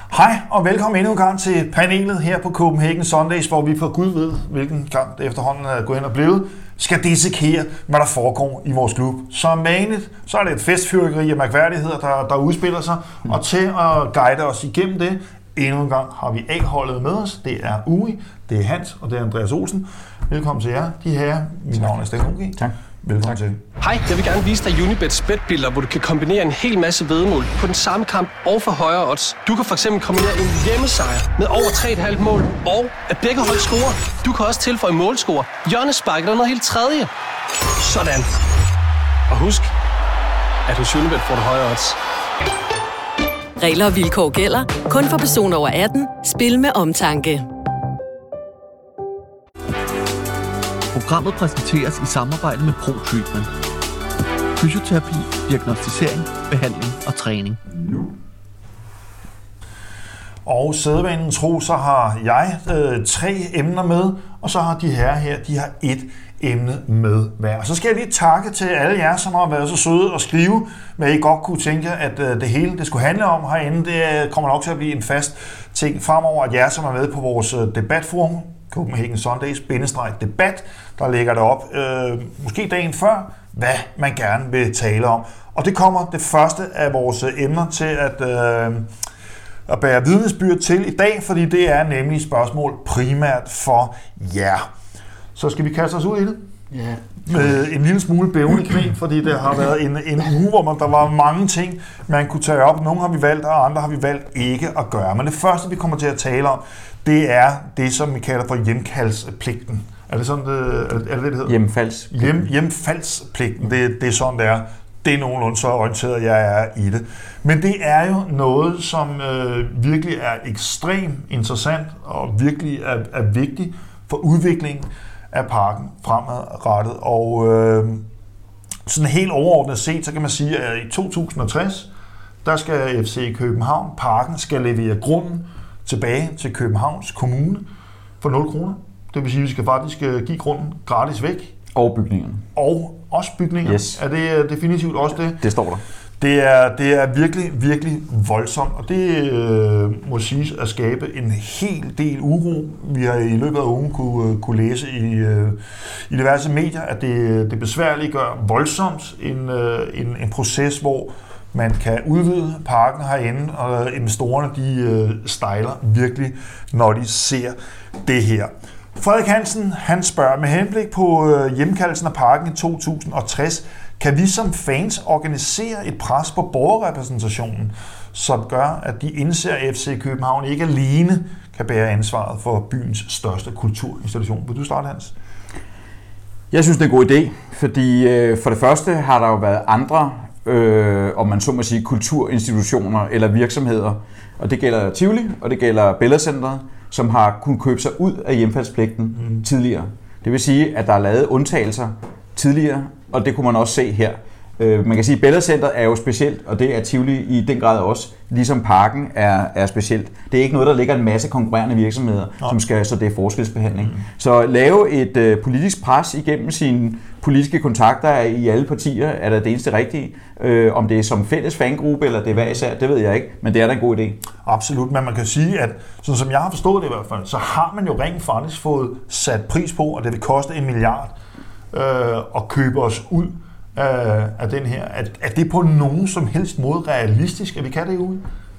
Hej og velkommen endnu en gang til panelet her på Copenhagen Sundays, hvor vi for Gud ved, hvilken gang det efterhånden er gået hen og blevet, skal dissekere, hvad der foregår i vores klub. Som vanligt, så er det et festfyrkeri af mærkværdigheder, der udspiller sig, og til at guide os igennem det, endnu en gang har vi A-holdet med os. Det er Uri, det er Hans og det er Andreas Olsen. Velkommen til jer, de her. Mit navn er Sten Ugi. Tak. Velkommen til. Hej, jeg vil gerne vise dig Unibets betbilleder, hvor du kan kombinere en hel masse væddemål på den samme kamp og for højere odds. Du kan fx kombinere en hjemmesejr med over 3,5 mål, og at begge hold scorer. Du kan også tilføje målscore, hjørnespark eller noget helt tredje. Sådan. Og husk, at hos Unibet får du højere odds. Regler og vilkår gælder. Kun for personer over 18. Spil med omtanke. Programmet præsenteres i samarbejde med ProTreatment. Fysioterapi, diagnosticering, behandling og træning. Og sædvanen tro, så har jeg 3 emner med, og så har de her, de har 1 emne med hver. Og så skal jeg lige takke til alle jer, som har været så søde og skrive, hvad I godt kunne tænke, at det hele det skulle handle om herinde. Det kommer nok til at blive en fast ting fremover, at jer, som er med på vores debatforum, Copenhagen Sundays-debat, der lægger det op, måske dagen før, hvad man gerne vil tale om. Og det kommer det første af vores emner til at bære vidnesbyrd til i dag, fordi det er nemlig spørgsmål primært for jer. Så skal vi kaste os ud i det? Ja. Med en lille smule bævende knæ, fordi det har været en uge, hvor der var mange ting, man kunne tage op. Nogle har vi valgt, og andre har vi valgt ikke at gøre. Men det første, vi kommer til at tale om, det er det, som vi kalder for hjemkaldspligten. Er det sådan, er det hedder? Hjemfaldspligten. Hjemfaldspligten, det er sådan, det er. Det er nogenlunde så orienteret, jeg er i det. Men det er jo noget, som virkelig er ekstremt interessant og virkelig er vigtigt for udviklingen af parken fremadrettet. Og sådan helt overordnet set, så kan man sige, at i 2060, der skal FC København, parken, skal levere grunden tilbage til Københavns Kommune for 0 kroner. Det vil sige, at vi skal faktisk give grunden gratis væk. Og bygningerne. Og også bygninger. Yes. Er det definitivt også det? Det står der. Det er virkelig, virkelig voldsomt, og det må siges at skabe en hel del uro. Vi har i løbet af ugen kunne læse i diverse medier, at det besværliggør voldsomt en proces, hvor man kan udvide parken herinde, og investorerne de stejler virkelig, når de ser det her. Frederik Hansen, han spørger med henblik på hjemkaldelsen af parken i 2060, kan vi som fans organisere et pres på borgerrepræsentationen, som gør, at de indser, at FC København ikke alene kan bære ansvaret for byens største kulturinstitution? Vil du starte, Hans? Jeg synes, det er en god idé, fordi for det første har der jo været andre, om man så må sige, kulturinstitutioner eller virksomheder, og det gælder Tivoli, og det gælder Bellacenteret, som har kunnet købe sig ud af hjemfaldspligten tidligere. Det vil sige, at der er lavet undtagelser tidligere, og det kunne man også se her. Man kan sige, at Bellacenteret er jo specielt, og det er Tivoli i den grad også, ligesom parken er specielt. Det er ikke noget, der ligger en masse konkurrerende virksomheder, som skal, så det er forskelsbehandling. Så lave et politisk pres igennem sine politiske kontakter i alle partier, er det eneste rigtige. Om det er som fælles fangruppe, eller det er hver især, det ved jeg ikke, men det er da en god idé. Absolut, men man kan sige, at sådan som jeg har forstået det i hvert fald, så har man jo rent faktisk fået sat pris på, at det vil koste 1 milliard at købe os ud af den her. Er det på nogen som helst måde realistisk, at vi kan det ud?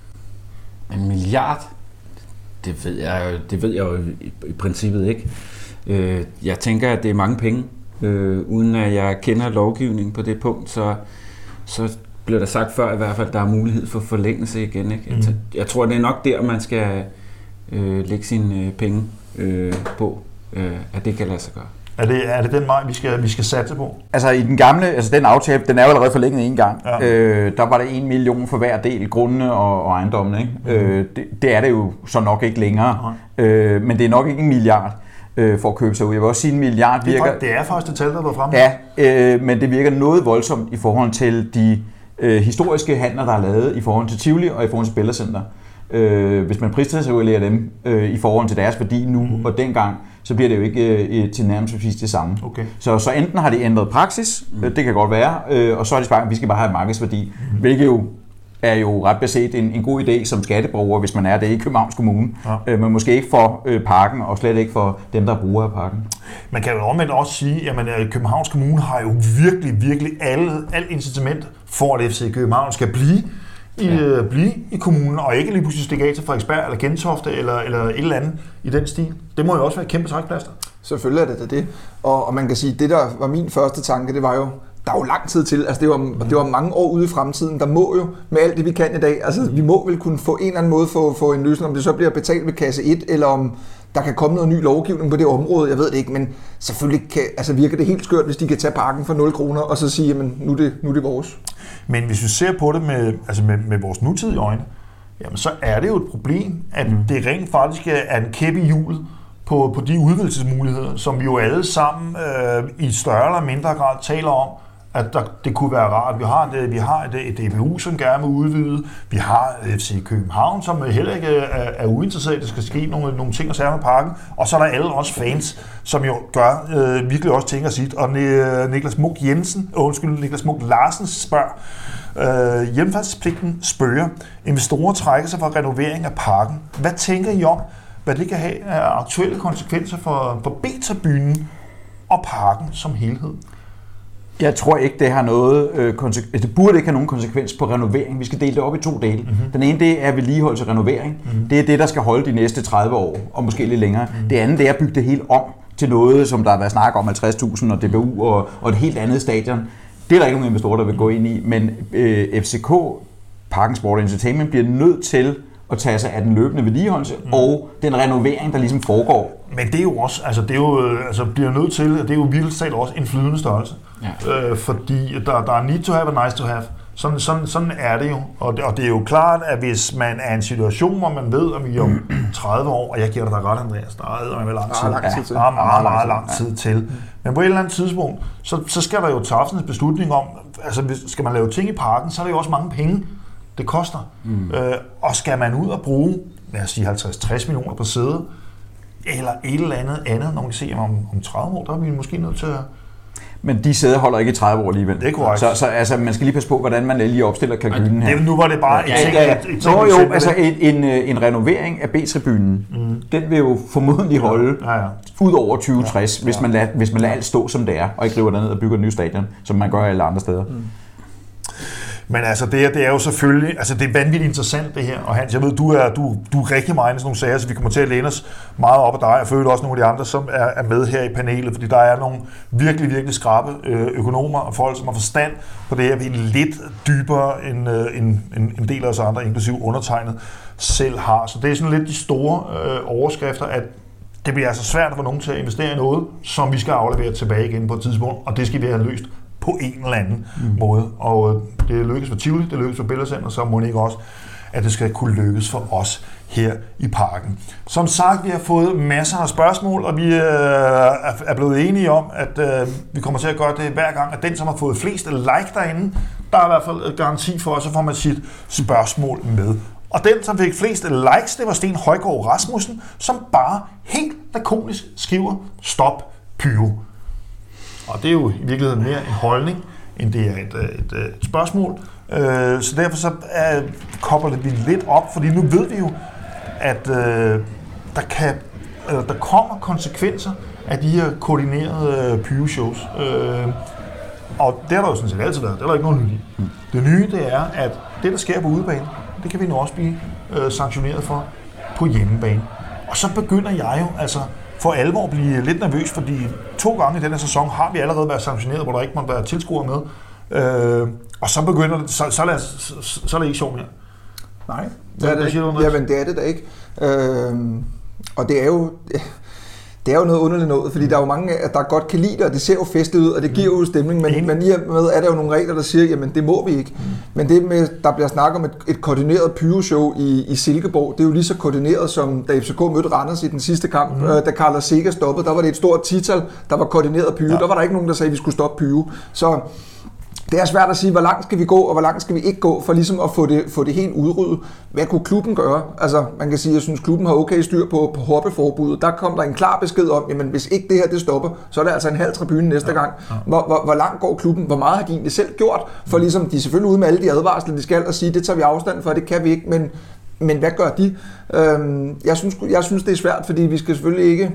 1 milliard? Det ved jeg jo i princippet ikke. Jeg tænker, at det er mange penge, uden at jeg kender lovgivningen på det punkt, så bliver der sagt før i hvert fald, at der er mulighed for forlængelse igen. Ikke? Jeg tror, det er nok der, man skal lægge sine penge på, at det kan lade sig gøre. Er det den vej, vi skal satse på? Altså i den gamle, den aftale, den er jo allerede forlænget en gang. Ja. Der var der 1 million for hver del, grundene og ejendommene. Ikke? Det er det jo så nok ikke længere. Men det er nok ikke 1 milliard for at købe sig ud. Jeg vil også sige, 1 milliard virker... Det er faktisk det tal, der var fremme. Ja, men det virker noget voldsomt i forhold til de historiske handler, der er lavet i forhold til Tivoli og i forhold til Bellacenter. Hvis man pristalsevaluerer dem i forhold til deres værdi nu og dengang, så bliver det jo ikke til nærmest præcis det samme. Okay. Så enten har de ændret praksis, det kan godt være, og så har de sagt, at vi skal bare have markedsværdi, hvilket jo er jo ret beset en god idé som skatteborger, hvis man er det i Københavns Kommune, men måske ikke for parken, og slet ikke for dem, der bruger af parken. Man kan jo omvendt også sige, at Københavns Kommune har jo virkelig alt incitament for, at FC København skal blive i kommunen, og ikke lige pludselig stikke af til Frederiksberg eller Gentofte eller et eller andet i den stil. Det må jo også være et kæmpe trækplaster. Selvfølgelig er det. Og man kan sige, det der var min første tanke, det var jo, der er jo lang tid til, altså det var mange år ude i fremtiden, der må jo med alt det vi kan i dag, altså vi må vel kunne få en eller anden måde få en løsning, om det så bliver betalt ved kasse 1, eller om der kan komme noget ny lovgivning på det område, jeg ved det ikke, men selvfølgelig virker det helt skørt, hvis de kan tage parken for 0 kroner, og så sige, jamen nu er det vores. Men hvis vi ser på det med vores nutidige øjne, jamen så er det jo et problem, at det rent faktisk er en kæp i hjulet på de udvidelsesmuligheder, som vi jo alle sammen i større eller mindre grad taler om, at det kunne være rart. Vi har et DBU, som gerne vil udvide. Vi har FC København, som heller ikke er uinteresseret. Der skal ske nogle ting og sager med parken. Og så er der alle os fans, som jo gør virkelig også ting og sit. Og Niklas Munch Larsen spørger, hjemfaldspligten spørger, investorer trækker sig for renovering af parken. Hvad tænker I om, hvad det kan have af aktuelle konsekvenser for B-tribunen og parken som helhed? Jeg tror ikke, det har noget det burde ikke have nogen konsekvens på renovering. Vi skal dele det op i 2 dele. Mm-hmm. Den ene, det er vedligeholdelse og renovering. Mm-hmm. Det er det, der skal holde de næste 30 år, og måske lidt længere. Mm-hmm. Det andet, det er at bygge det hele om til noget, som der har været snak om 50.000 og DBU og et helt andet stadion. Det er der ikke nogen investorer, der vil gå ind i, men FCK, Parken Sport Entertainment, bliver nødt til at tage sig af den løbende vedligeholdelse og den renovering, der ligesom foregår. Men det er jo også, bliver nødt til, det er jo virkelig talt også en flydende størrelse. Ja. Fordi der er need to have og nice to have. Sådan er det jo. Og det er jo klart, at hvis man er i en situation, hvor man ved, at vi om 30 år, og jeg giver dig ret, Andreas, der er vel lang tid. Der er meget lang tid til. Men på et eller andet tidspunkt, så skal der jo træffes en beslutning om, altså skal man lave ting i parken, så er der jo også mange penge, det koster. Og skal man ud og bruge, lad os sige 50-60 millioner på sæde, eller et eller andet, når man kan se, om 30 år, der er vi måske nødt til at... Men de sæder holder ikke i 30 år alligevel. Det er korrekt. Så altså, man skal lige passe på, hvordan man lige opstiller kalkylen her. Nu var det bare en renovering af B-tribunen, den vil jo formodentlig holde ud over 2060, hvis man lader alt stå, som det er, og ikke river derned og bygger et nyt stadion, som man gør alle andre steder. Men altså, det er jo selvfølgelig, altså det er vanvittigt interessant det her, og Hans, jeg ved, du er rigtig meget i sådan nogle sager, så vi kommer til at læne os meget op af dig, og føler også nogle af de andre, som er med her i panelet, fordi der er nogle virkelig skrappe økonomer og folk, som har forstand på det her, vi er lidt dybere end en del af os andre, inklusive undertegnet, selv har. Så det er sådan lidt de store overskrifter, at det bliver altså svært at få nogen til at investere i noget, som vi skal aflevere tilbage igen på et tidspunkt, og det skal vi have løst på en eller anden måde. Og det lykkes for Tivoli, det lykkes for Bellacenter, så må det ikke også, at det skal kunne lykkes for os her i parken. Som sagt, vi har fået masser af spørgsmål, og vi er blevet enige om, at vi kommer til at gøre det hver gang, at den, som har fået flest like derinde, der er i hvert fald garanti for, at så får man sit spørgsmål med. Og den, som fik flest likes, det var Sten Højgaard Rasmussen, som bare helt lakonisk skriver, stop pyro. Og det er jo i virkeligheden mere en holdning, end det er et spørgsmål. Så derfor så kobler vi lidt op, fordi nu ved vi jo, at der kommer konsekvenser af de her koordinerede pyro-shows. Og det har der jo sådan set altid været. Det er der ikke noget nyt i. Det nye, det er, at det, der sker på udebane, det kan vi nu også blive sanktioneret for på hjemmebane. Og så begynder jeg jo altså for alvor blive lidt nervøs, fordi 2 gange i denne sæson har vi allerede været sanktioneret, hvor der ikke må være tilskuere med. Og så begynder det, så er det ikke sjovt mere. Nej, det er det da ikke. Og det er jo noget underligt noget, fordi der er jo mange, der godt kan lide det, og det ser jo festligt ud, og det giver jo stemning, men i og med er der jo nogle regler, der siger, jamen det må vi ikke. Men det med, der bliver snakket om et koordineret pyroshow i Silkeborg, det er jo lige så koordineret som da FCK mødte Randers i den sidste kamp, da Carlos Sega stoppede, der var det et stort tital, der var koordineret pyro, der var der ikke nogen, der sagde, at vi skulle stoppe pyro. Så Det er svært at sige, hvor langt skal vi gå, og hvor langt skal vi ikke gå, for ligesom at få det helt udryddet. Hvad kunne klubben gøre? Altså, man kan sige, at jeg synes, klubben har okay styr på hoppeforbuddet. Der kom der en klar besked om, jamen hvis ikke det her det stopper, så er det altså en halv tribune næste gang. Hvor langt går klubben? Hvor meget har de egentlig selv gjort? For ligesom, de er selvfølgelig ude med alle de advarsler, de skal, og sige, det tager vi afstand for, det kan vi ikke, men hvad gør de? Jeg synes, det er svært, fordi vi skal selvfølgelig ikke...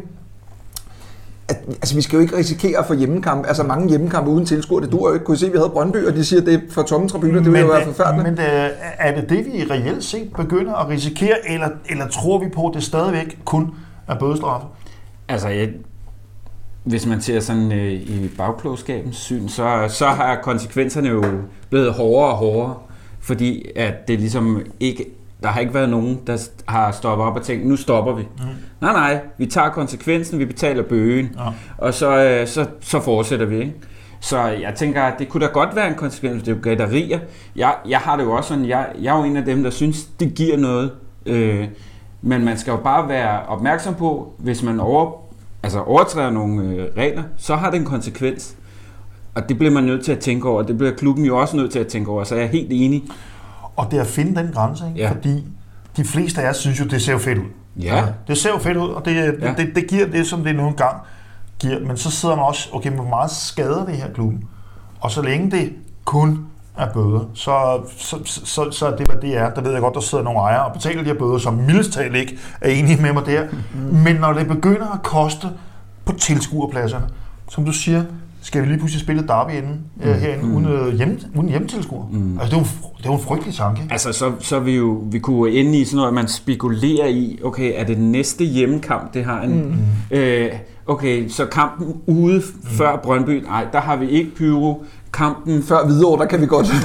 vi skal jo ikke risikere at få hjemmekampe, altså mange hjemmekampe uden tilskuere. Det duer jo ikke. Kunne I se, vi havde Brøndby, og de siger, at det er for tomme tribuner, det vil jo være forfærdeligt. Men er det vi reelt set begynder at risikere, eller tror vi på, at det stadigvæk kun er bødestraffe? Altså, hvis man ser sådan i bagklogskabens syn, så har konsekvenserne jo blevet hårdere og hårdere, fordi at det ligesom ikke... Der har ikke været nogen, der har stoppet op og tænkt, nu stopper vi. Nej, vi tager konsekvensen, vi betaler bøgen, og så fortsætter vi. Ikke? Så jeg tænker, at det kunne da godt være en konsekvens, det er jo gætterier. Jeg har det jo også sådan, jeg er jo en af dem, der synes, det giver noget. Men man skal jo bare være opmærksom på, hvis man overtræder nogle regler, så har det en konsekvens. Og det bliver man nødt til at tænke over, og det bliver klubben jo også nødt til at tænke over, så jeg er helt enig. Og det er at finde den grænse, ikke? Ja. Fordi de fleste af jer synes jo, det ser jo fedt ud. Ja. Det ser jo fedt ud, og det giver det, som det nogle gang giver. Men så sidder man også, okay, hvor meget skader det her klubben? Og så længe det kun er bøder, så er det, hvad det er. Der ved jeg godt, der sidder nogle ejere og betaler de her bøder, som mildest talt ikke er enige med mig der. Men når det begynder at koste på tilskuerpladserne, som du siger, skal vi lige pludselig spille derby herinde uden hjemmetilskuer? Altså, det er jo en frygtelig tanke. Altså, så vi kunne ende i sådan noget, at man spekulerer i, okay, er det næste hjemmekamp, det har en... Okay, så kampen ude før Brøndby, nej, der har vi ikke pyro. Kampen før Hvidovre, der kan vi godt.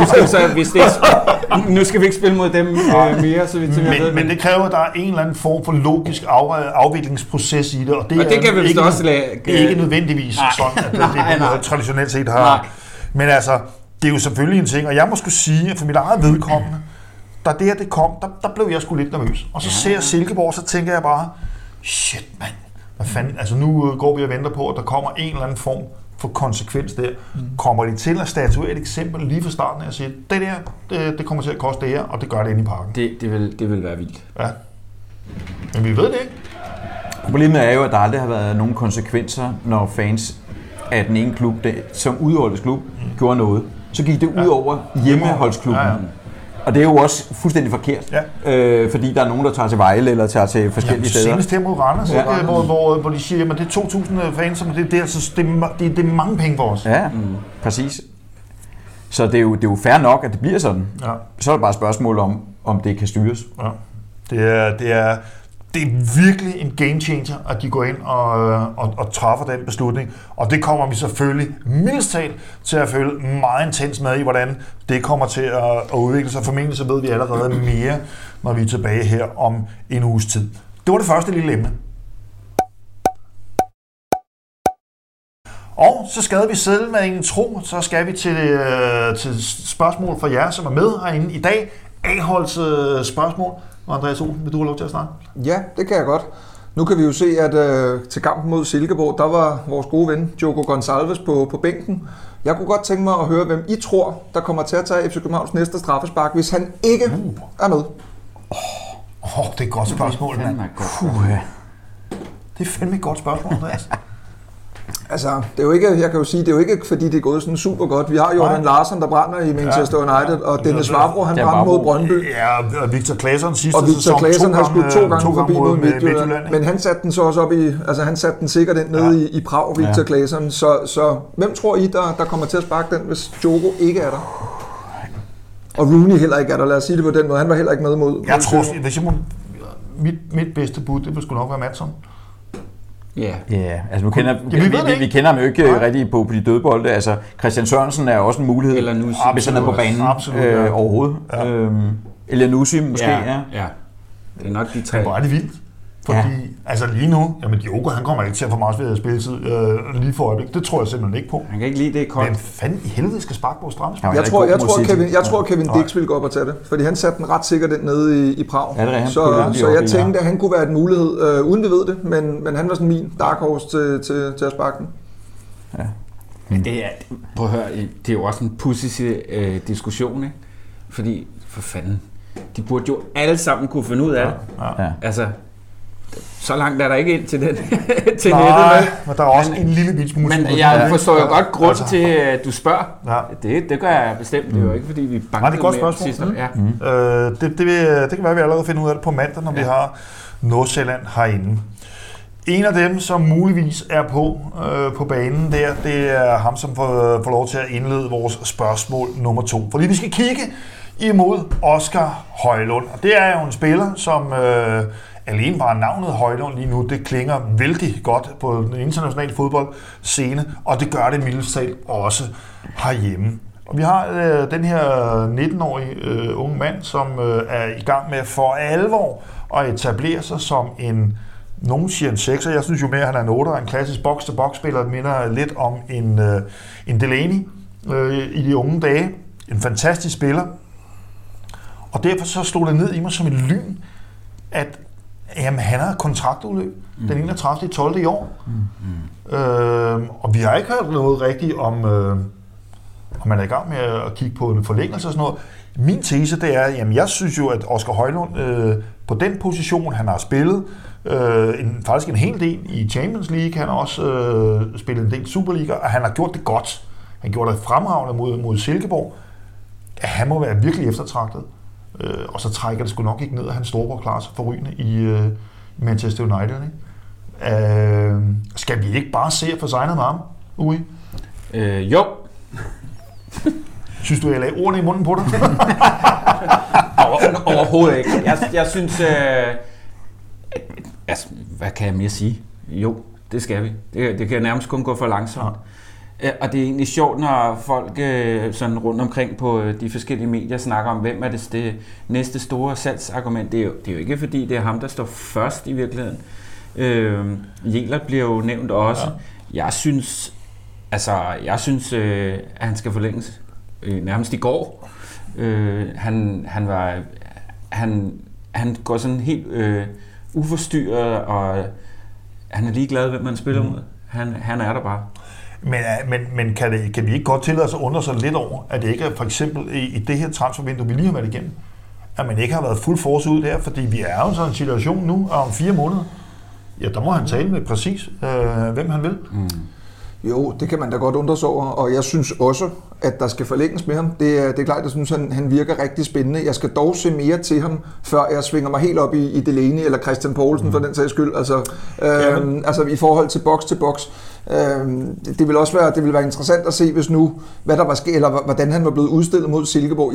Nu skal vi ikke spille mod dem mere, så vi men det kræver, at der er en eller anden form for logisk afviklingsproces i det, og det kan vi ikke, også ikke nødvendigvis sådan, at det noget traditionelt set har. Nej. Men altså, det er jo selvfølgelig en ting, og jeg må skulle sige, at for mit eget vedkommende, da det her det kom, der blev jeg sgu lidt nervøs. Og så ser jeg Silkeborg, så tænker jeg bare, shit mand, hvad fanden, altså nu går vi og venter på, at der kommer en eller anden form for konsekvens der. Kommer de til at statuere et eksempel lige fra starten af at sige, det der, det kommer til at koste det her, og det gør det inde i parken. Det vil være vildt. Ja. Men vi ved det ikke. Problemet er jo, at der aldrig har været nogen konsekvenser, når fans af den ene klub, som udholdsklub, gjorde noget. Så gik det ud over hjemmeholdsklubben. Ja. Og det er jo også fuldstændig forkert, fordi der er nogen, der tager til Vejle eller tager til forskellige steder. Senest her mod Randers, hvor de siger, at det er 2.000 fans, det er mange penge for os. Ja, præcis. Så det er jo fair nok, at det bliver sådan. Ja. Så er det bare et spørgsmål om det kan styres. Ja. Det er virkelig en game changer, at de går ind og træffer den beslutning. Og det kommer vi selvfølgelig mildest talt til at følge meget intens med i, hvordan det kommer til at udvikle sig. Formentlig så ved vi allerede mere, når vi er tilbage her om en uges tid. Det var det første lille emne. Og så skal vi selv med en tro, så skal vi til spørgsmål fra jer, som er med herinde i dag. A-holds spørgsmål. Andreas Olsen, vil du have lov til at starte? Ja, det kan jeg godt. Nu kan vi jo se, at til kampen mod Silkeborg, der var vores gode ven, Diogo Gonçalves, på bænken. Jeg kunne godt tænke mig at høre, hvem I tror, der kommer til at tage FC Københavns næste straffespark, hvis han ikke er med. Det er et godt spørgsmål, mand. Det er fandme et godt spørgsmål, Andreas. Altså, det er jo ikke, jeg kan jo sige, det er jo ikke, fordi det er gået sådan super godt. Vi har Jordan Larsen, der brænder i Manchester United, og Dennis Vavro, han brænder mod Brøndby. Ja, og Victor Claesson sidste sæson. Og Victor Claesson har skudt 2 gange forbi mod Midtjylland. Men han satte den så også op i, altså han satte den sikkert ind nede i Prag, Victor Claesson. Så hvem tror I, der kommer til at sparke den, hvis Diogo ikke er der? Og Rooney heller ikke er der, lad os sige det på den måde. Han var heller ikke med mod. Jeg tror, hvis jeg må, mit bedste bud, det vil sgu nok være Madsson. Ja, altså vi kender ham jo ikke rigtig på de dødbolde. Altså Christian Sørensen er også en mulighed, eller nu, hvis han er på banen overhovedet. Ja. Eller Nusi måske. Ja. Det er nok de tre. Hvor er det vildt. Fordi, altså lige nu, jamen Diogo, han kommer ikke til at få meget ved at spilletid lige for øjeblik. Det tror jeg simpelthen ikke på. Han kan ikke lide det koldt. Men fanden i helvede skal sparke på stramme. Jeg tror Kevin Dix ville gå op og tage det, fordi han satte den ret sikkert ind nede i Prag. Ja, det så jeg tænkte, at han kunne være en mulighed, uden vi ved det, men han var sådan min dark horse til at sparke den. Ja. Men prøv at høre, det er jo også en pudsig diskussion, ikke? Fordi, for fanden, de burde jo alle sammen kunne finde ud af det. Ja. Altså, så langt er der ikke ind til den til nej, nettet. Men der er også en lille smule. Men jeg forstår jo godt grund til, at du spørger. Ja. Det gør jeg bestemt. Det er jo ikke, fordi vi bankede med sidste år. Ja. Det kan være, vi allerede finder ud af det på mandag, når vi har Nordsjælland herinde. En af dem, som muligvis er på banen der, det er ham, som får lov til at indlede vores spørgsmål nummer 2. Fordi vi skal kigge imod Oscar Højlund. Og det er jo en spiller, som alene bare navnet Højlund lige nu, det klinger vældig godt på den internationale fodboldscene, og det gør det mildest talt også herhjemme. Og vi har den her 19-årige unge mand, som er i gang med for alvor at etablere sig som nogen siger en 6'er. Jeg synes jo mere, at han er en 8'er. En klassisk box-to-box-spiller, der minder lidt om en Delaney i de unge dage. En fantastisk spiller. Og derfor så slog det ned i mig som en lyn, at jamen, han har kontraktudløb den 31. 12. i år. Og vi har ikke hørt noget rigtigt om man er i gang med at kigge på en forlængelse og sådan noget. Min tese, det er, jamen jeg synes jo, at Oscar Højlund på den position, han har spillet, faktisk en hel del i Champions League, han har også spillet en del Superliga, og han har gjort det godt. Han gjorde det fremragende mod Silkeborg. Han må være virkelig eftertragtet. Og så trækker det sgu nok ikke ned, at hans storebror klarer sig forrygende i Manchester United. Ikke? Skal vi ikke bare se at få signet med ham, Uwe? Jo. Synes du, jeg lagde ordene i munden på dig? Overhovedet ikke. Jeg synes... hvad kan jeg mere sige? Jo, det skal vi. Det kan nærmest kun gå for langsomt. Ja. Og det er egentlig sjovt, når folk sådan rundt omkring på de forskellige medier snakker om, hvem er det næste store salgsargument. Det er jo ikke, fordi det er ham, der står først i virkeligheden. Jelert bliver jo nævnt også. Ja. Jeg synes, at han skal forlænges nærmest i går. Han går sådan helt uforstyrret, og han er ligeglad, hvem man spiller mod. Han er der bare. Men kan vi ikke godt tillade os at undre sig lidt over, at det ikke er for eksempel i det her transfervindue, vi lige har været igennem, at man ikke har været fuld force ud der, fordi vi er jo sådan en situation nu, og om 4 måneder, ja, der må han tale med præcis, hvem han vil. Jo, det kan man da godt undre sig over, og jeg synes også, at der skal forlænges med ham. Det er klart, jeg synes, han virker rigtig spændende. Jeg skal dog se mere til ham, før jeg svinger mig helt op i Delaney eller Christian Poulsen for den sags skyld. Altså i forhold til box. Det vil være interessant at se, hvis nu, hvad der var sket, eller hvordan han var blevet udstillet mod Silkeborg.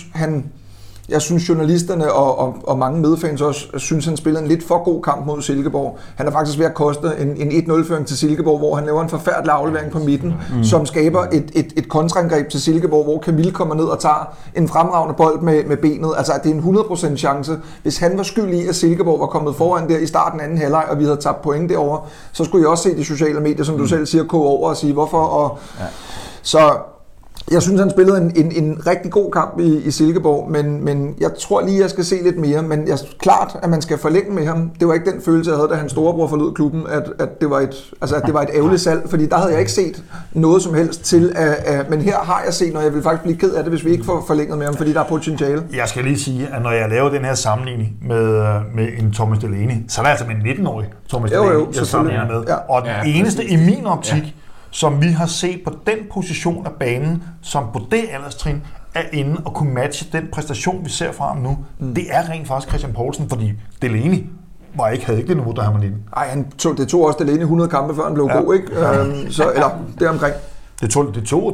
Jeg synes journalisterne og mange medfans også synes, han spillede en lidt for god kamp mod Silkeborg. Han er faktisk ved at koste en 1-0-føring til Silkeborg, hvor han laver en forfærdelig aflevering på midten, som skaber et kontraangreb til Silkeborg, hvor Camille kommer ned og tager en fremragende bold med benet. Altså, det er en 100% chance. Hvis han var skyld i, at Silkeborg var kommet foran der i starten af anden halvleg, og vi havde tabt point derovre, så skulle jeg også se de sociale medier, som du selv siger, koge over og sige, hvorfor. Så jeg synes, han spillede en rigtig god kamp i Silkeborg, men jeg tror lige, jeg skal se lidt mere. Men klart, at man skal forlænge med ham. Det var ikke den følelse, jeg havde, da hans storebror forlod klubben, at det var et ærgerligt salg, fordi der havde jeg ikke set noget som helst til. Men her har jeg set, når jeg vil faktisk blive ked af det, hvis vi ikke får forlænget med ham, fordi der er potentiale. Jeg skal lige sige, at når jeg laver den her sammenligning med en Thomas Delaney, så er det altså med en 19-årig Thomas Delaney, jeg sammenligner med. Ja. Og den eneste i min optik, som vi har set på den position af banen, som på det alderstrin er inde og kunne matche den præstation, vi ser fra ham nu, det er rent faktisk Christian Poulsen, fordi Delaney havde ikke det niveau, der han var 19. Nej, det tog også Delaney 100 kampe, før han blev god, ikke? Eller deromkring. Det tog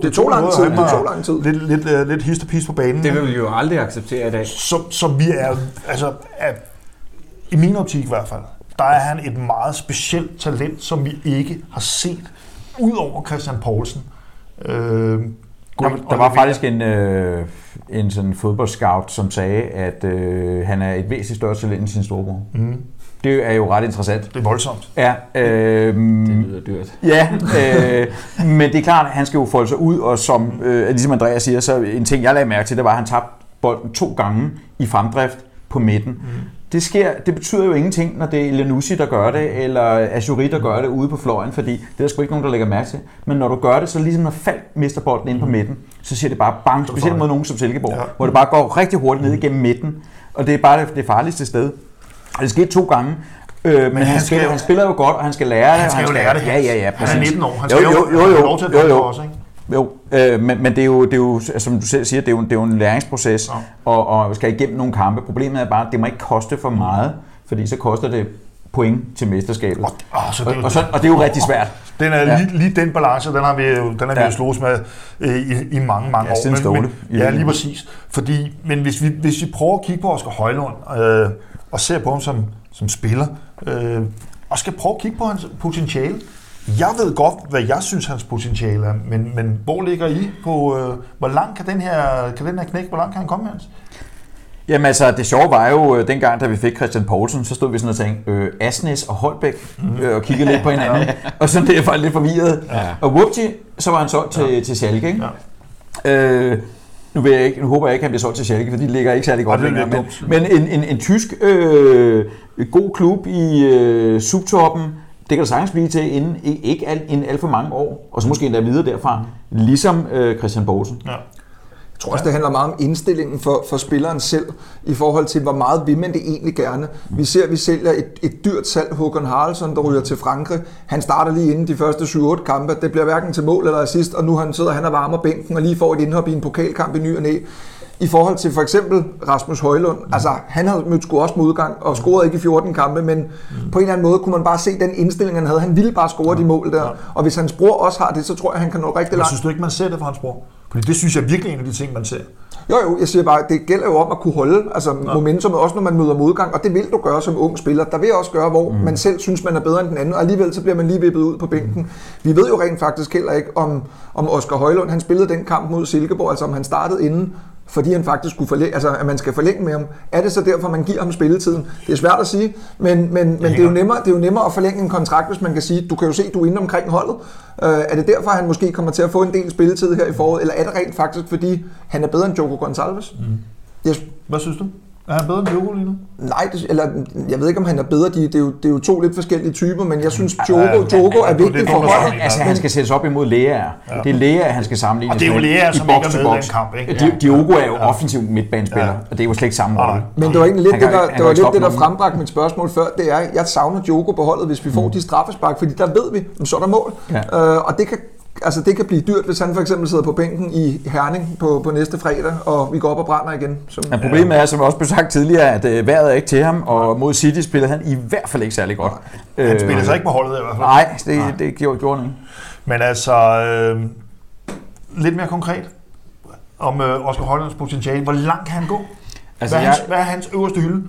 lang tid. Lidt hist og pis på banen. Det vil vi jo aldrig acceptere i dag. Så vi er, altså, i min optik i hvert fald, der er han et meget specielt talent, som vi ikke har set udover Christian Poulsen. Der var faktisk en sådan fodboldscout, som sagde, at han er et væsentligt større talent end sin storebror. Det er jo ret interessant. Det er voldsomt. Ja. Det lyder dyrt. Ja, men det er klart, at han skal jo folde sig ud, og som ligesom Andreas siger, så en ting, jeg lagde mærke til, det var, at han tabte bolden 2 gange i fremdrift på midten. det betyder jo ingenting, når det er Elyounoussi, der gør det, eller Ajouri, der gør det ude på fløjen, fordi det er der sgu ikke nogen, der lægger mærke til. Men når du gør det, så ligesom når Falk mister bolden ind på midten, så siger det bare bang, specielt mod nogen som Silkeborg, hvor det bare går rigtig hurtigt ned igennem midten, og det er bare det farligste sted. Og det skete 2 gange. Men han spiller jo godt, og han skal lære det. Han skal jo lære det. Ja, han er 19 år. Han skal jo have lov til at gøre det også, ikke? Jo, men det er jo, som du selv siger, det er jo en læringsproces, og skal igennem nogle kampe. Problemet er bare, at det må ikke koste for meget, fordi så koster det point til mesterskabet. Og det er jo rigtig svært. Den er lige den balance, den har vi jo slået med i mange år. Ja, lige præcis. Men hvis vi prøver at kigge på Oscar Højlund og ser på ham som spiller, og skal prøve at kigge på hans potentiale. Jeg ved godt, hvad jeg synes, hans potentiale er, men hvor ligger I på, hvor langt kan den her knække, hvor langt kan han komme, Hans? Jamen altså, det sjove var jo, dengang da vi fik Christian Poulsen, så stod vi sådan og tænkte, Asnes og Holbæk, og kiggede lidt på hinanden, og sådan det er faktisk lidt forvirret. Ja. Og whoopty, så var han solgt til Schalke, ikke? Ja. Nu håber jeg ikke, at han bliver solgt til Schalke, for de ligger ikke særlig godt længere. Men en tysk god klub i subtoppen, det kan der sagtens blive til inden ikke alt for mange år, og så måske endda videre derfra, ligesom Christian Poulsen. Ja. Jeg tror også, det handler meget om indstillingen for spilleren selv, i forhold til, hvor meget vil man det egentlig gerne. Vi sælger et dyrt salg, Håkon Haraldsson, der ryger til Frankrig. Han starter lige inden de første 7-8 kampe. Det bliver hverken til mål eller assist, og nu sidder han og varmer bænken og lige får et indhop i en pokalkamp i ny og næ. I forhold til for eksempel Rasmus Højlund, altså han havde mødt sgu også modgang og scorede ikke i 14 kampe, men på en eller anden måde kunne man bare se den indstilling, han havde. Han ville bare score de mål der, og hvis hans bror også har det, så tror jeg, han kan nå rigtig langt. Men synes du ikke, man ser det for hans bror? Fordi det synes jeg virkelig er en af de ting, man ser. Jo, jeg siger bare, det gælder jo om at kunne holde momentumet, også når man møder modgang, og det vil du gøre som ung spiller. Der vil også gøre, hvor man selv synes, man er bedre end den anden, og alligevel så bliver man lige vippet ud på bænken. Vi ved jo rent faktisk heller ikke, om Oscar Højlund, han spillede den kamp mod Silkeborg, altså om han startede inden, fordi han faktisk skulle forlænge, altså at man skal forlænge med ham. Er det så derfor, man giver ham spilletiden? Det er svært at sige, men det er jo nemmere at forlænge en kontrakt, hvis man kan sige, du kan jo se, du er inde omkring holdet. Er det derfor, han måske kommer til at få en del spilletid her i foråret, eller er det rent faktisk, fordi han er bedre end Diogo Gonçalves? Hvad synes du? Er han bedre end Diogo lige nu? Nej, jeg ved ikke, om han er bedre. Det er jo 2 lidt forskellige typer, men jeg synes, Diogo er vigtig for holdet. Altså, han skal sættes op imod Lea. Ja. Det er Lea, han skal sammenligne. Og det er jo Lea, som ikke er med i den kamp, ikke? Diogo er jo offensiv midtbanespiller, og det er jo slet ikke samme rolle. Men det var egentlig lidt det, der frembragte mit spørgsmål før. Det er, jeg savner Diogo på holdet, hvis vi får de straffespark, fordi der ved vi, så er der mål. Og det kan blive dyrt, hvis han for eksempel sidder på bænken i Herning på næste fredag, og vi går op og brænder igen. Problemet er, som også blev sagt tidligere, at vejret er ikke til ham, og mod City spillede han i hvert fald ikke særlig godt. Han spiller sig ikke på holdet i hvert fald. Nej, det gjorde han ikke. Men altså, lidt mere konkret om Oscar Højlunds potentiale. Hvor langt kan han gå? Altså, hvad er hans øverste hylde?